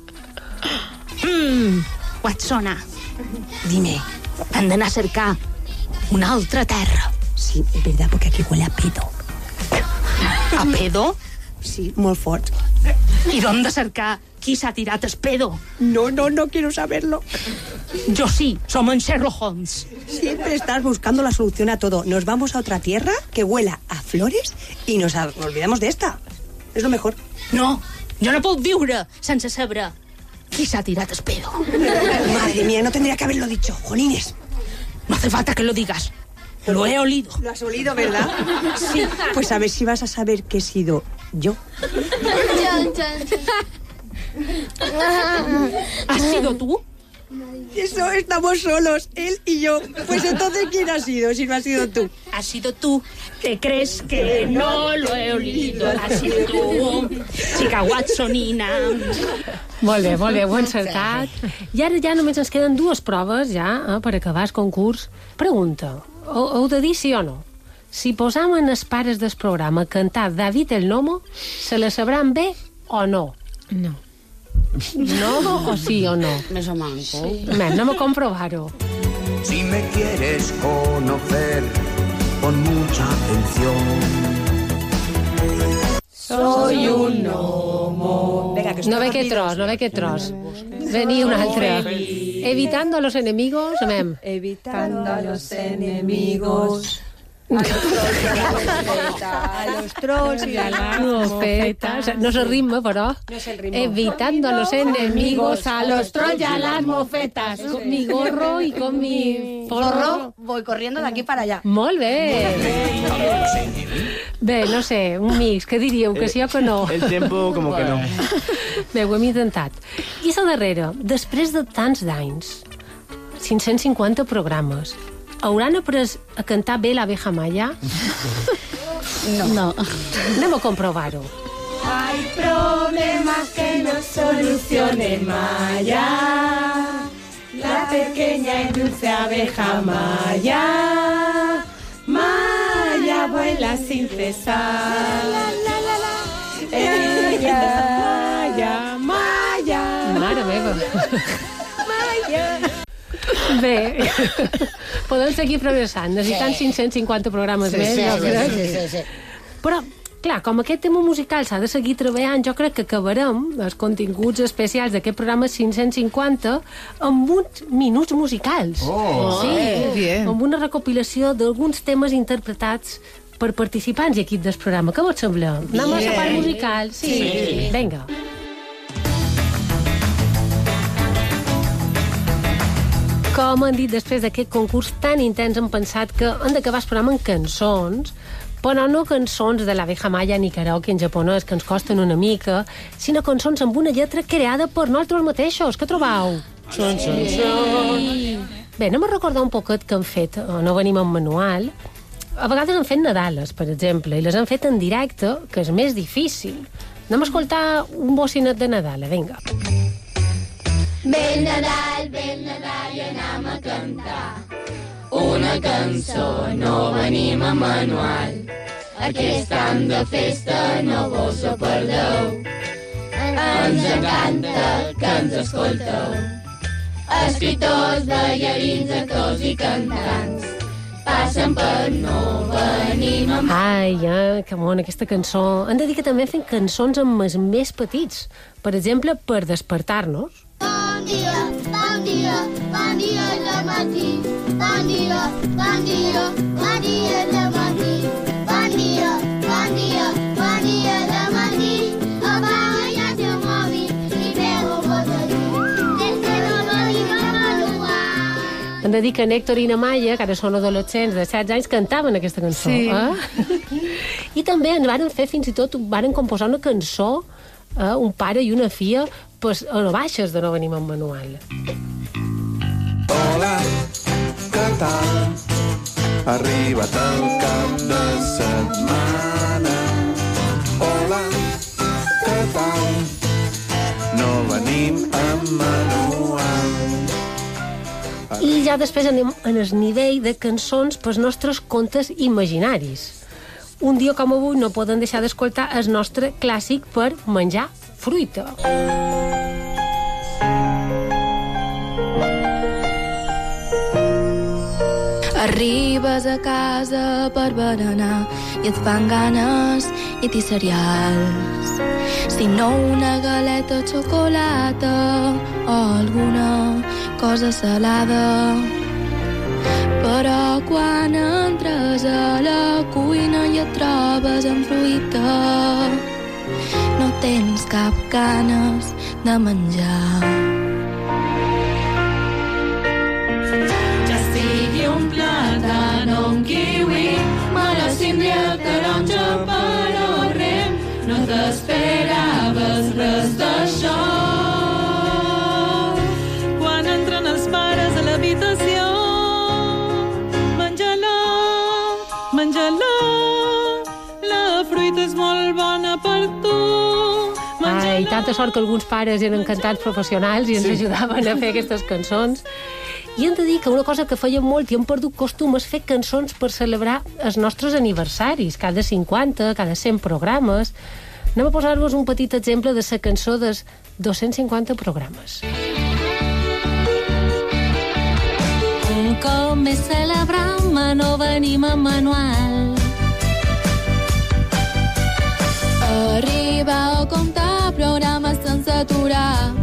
Mmm, Watsona, dime, han d'anar a cercar una altra terra. Sí, es verdad, porque aquí huele a pedo. A pedo? Sí, molt fort. ¿Y dónde cercar qui s'ha tirat el pedo? No, no, no quiero saberlo. Yo sí, somos en Sherlock Holmes. Siempre estás buscando la solución a todo. Nos vamos a otra tierra que huela a flores y nos a- olvidamos de esta. Es lo mejor. No, yo no puedo viure sense saber qui s'ha tirat el pedo. Madre mía, no tendría que haberlo dicho. Jolines. No hace falta que lo digas. Lo he olido. Lo has olido, ¿verdad? Sí. Pues a ver si vas a saber que he sido yo. ¿Has sido tú? Eso, estamos solos, él y yo. Pues entonces, ¿quién ha sido si no has sido tú? Has sido tú. ¿Te crees que no lo he olido? Has sido tú. Chica Watsonina. Molt bé, molt bé, ho he encertat. I ara ja només ens queden dues proves, ja, eh, per acabar el concurs. Pregunta, heu, heu de dir sí o no? Si posam en els pares del programa cantar David el Nomo, se la sabran bé o no? No. No o sí o no? Més o manco. Sí. Anem a comprovar-ho. Si me quieres conocer con mucha atención. Soy un gnomo. Venga, que No ve aquest tros, no ve aquest tros. Vení un altre. Evitando a los enemigos, anem. Evitando a los enemigos. A los trolls y a las mofetas. No se ritmo, però. No es el ritmo. Evitando a los enemigos, a los trolls y a las mofetas. Con mi gorro y con mi forro. Voy corriendo de aquí para allá. Molt bé. Bé, no sé, un mix. Què diríeu, que sí o que no? El tiempo como que no. Bé, ho hem intentat. I a darrere, després de tants d'anys, cinc-cents cinquanta programes, hauran après a cantar bé l'abeja Maya? No. no. Anem a comprovar-ho. Hay problemas que no solucione Maya, la pequeña y dulce abeja Maya. Maya vuela sin cesar. Ella, Maya, Maya. Mare meva. Maya. Bé, podem seguir progressant. Necessitant Sí. cinc-cents cinquanta programes Sí, més, sí, jo sí, crec. sí, sí, sí. Però, clar, com aquest tema musical s'ha de seguir treballant, jo crec que acabarem els continguts especials d'aquest programa cinc-cents cinquanta amb uns minuts musicals. Oh. Sí, Eh, bien. amb una recopilació d'alguns temes interpretats per participants i equip del programa. Què vos sembla? Anem a la part musical? Sí. Sí. Vinga. Com han dit després d'aquest concurs tan intens, han pensat que han d'acabar el programa amb cançons, però no cançons de l'abeja maya ni karaoke en japonès, que ens costen una mica, sinó cançons amb una lletra creada per nosaltres mateixos. Què trobau? Son, son, son. Bé, anem a recordar un poquet que han fet, no venim en manual. A vegades han fet Nadales, per exemple, i les han fet en directe, que és més difícil. Anem a escoltar un bocinet de Nadal, vinga. Vel Nadal, vel Nadal i anem a cantar una cançó, no venim a manual. Aquest any de festa no vos ho perdeu. Ens encanta que ens escolteu. Escriptors, ballarins, actors i cantants passen per no venim a manual. Ai, ja, que mona, aquesta cançó. Han de dir que també fem cançons amb els més petits. Per exemple, per despertar-nos. Bon dia, bon dia, bon dia de matí. Bon dia, bon dia, bon dia de matí. Bon dia, bon dia, bon dia de matí. Apaga ja el mòbil i feu-ho dir. Des que no venim a manual. Han de dir que Néctor i na Maya, que ara són adolescents de setze anys, cantaven aquesta cançó. Sí. Eh? I també ens varen fer, fins i tot, varen composar una cançó, eh, un pare i una filla, pues, a les baixes de no venim en manual. Hola, què tal? Arriba't el cap de setmana. Hola, què tal? No venim en manual. I ja després anem en el nivell de cançons pels nostres contes imaginaris. Un dia com avui no poden deixar d'escoltar el nostre clàssic per menjar fruita. Arribes a casa per berenar i et fan ganes i t'hi cereals. Si no, una galeta de xocolata o alguna cosa salada. Però quan entres a la cuina i et trobes amb fruita, no tens cap ganes de menjar. Ja sigui un plàtan o un kiwi, mala síndria, taronja, però rem, no t'esperaves res d'això. Quan entren els pares a l'habitació, menja-la, menja-la, la fruita és molt bona per tu. Ai, tanta sort que alguns pares eren cantants professionals i ens sí. ajudaven a fer aquestes cançons. I hem de dir que una cosa que feien molt i hem perdut costum és fer cançons per celebrar els nostres aniversaris, cada cinquanta, cada cent programes. Anem a posar-vos un petit exemple de la cançó dels dos-cents cinquanta programes. Un cop més celebrant, no venim a manual. Arriba a comptar programes sense aturar.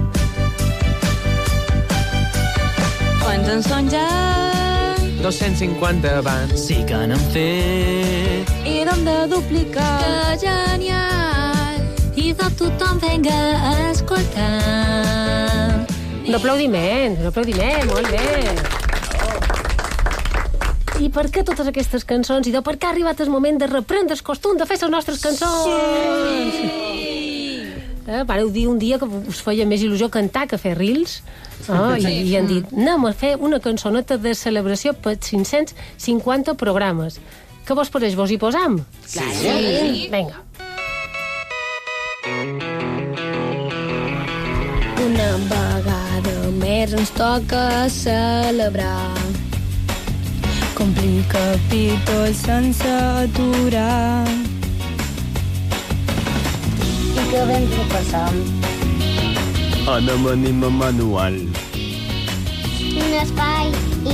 Quants en són ja? dos-cents cinquanta abans sí que n'han fet. I n'hem de duplicar. Que genial! I de tothom venga a escoltar. Un aplaudiment, un aplaudiment, molt bé. I per què totes aquestes cançons? I de per què ha arribat el moment de reprendre el costum de fer les nostres cançons? Sí! Eh, vareu dir un dia que us feia més il·lusió cantar que fer reels. Oh, i, I han dit, anem a fer una cançoneta de celebració per cinc-cents cinquanta programes. Què vos pareix? Vos hi posam? Sí. Sí. Vinga. Una vegada més ens toca celebrar. Complim capítols sense aturar. I què vam fer passar? Ara venim a manual. Un espai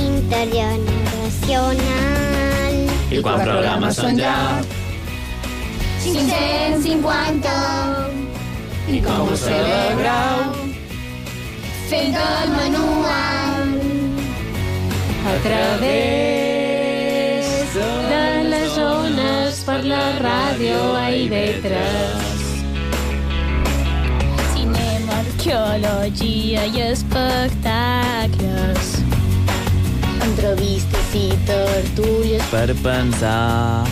intergeneracional. I quan programes són ja? cinc-cents cinquanta. I com ho celebrau? Fent el manual. A través de les ones per la ràdio a I V tres. Cinema, arqueologia i espectacles. entrevistes i tertúlies. Per pensar.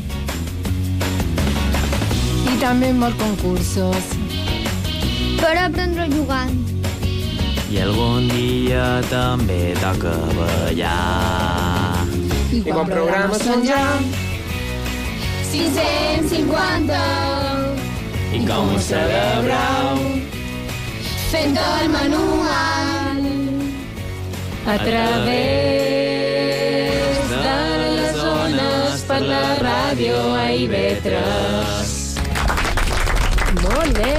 I també molts concursos. Per aprendre jugant. I algun dia també toca ballar. I quan programes són ja cinc-cents cinquanta. I com ho celebrau? Fent el manual. A través de les ones per la ràdio a I V tres. Molt bé!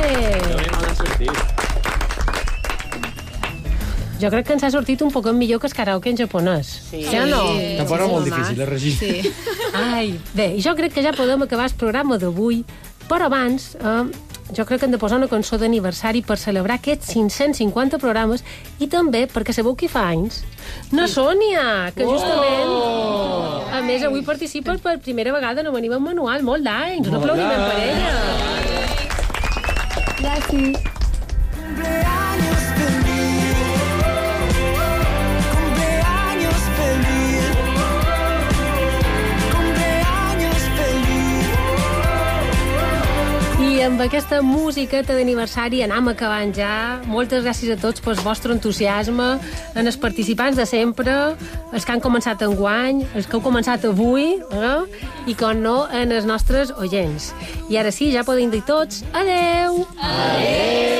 Jo crec que ens ha sortit un poc millor que el karaoke en japonès. Sí, sí o no? Tampoc era molt difícil, eh, Regina? Sí. Ai, bé, jo crec que ja podem acabar el programa d'avui, però abans eh, jo crec que hem de posar una cançó d'aniversari per celebrar aquests cinc-cents cinquanta programes i també perquè sabeu qui fa anys? Na Sònia, que justament, oh! a més, avui participa per primera vegada en Amanima Manual. Molt d'anys, un aplaudiment per ella. Gràcies. Cumpleaños feliz. Cumpleaños feliz. Cumpleaños feliz. I amb aquesta musiqueta d'aniversari anem acabant ja. Moltes gràcies a tots pel vostre entusiasme, en els participants de sempre, els que han començat enguany, els que heu començat avui, eh? I, com no, en els nostres oients. I ara sí, ja podem dir tots adeu! Adeu!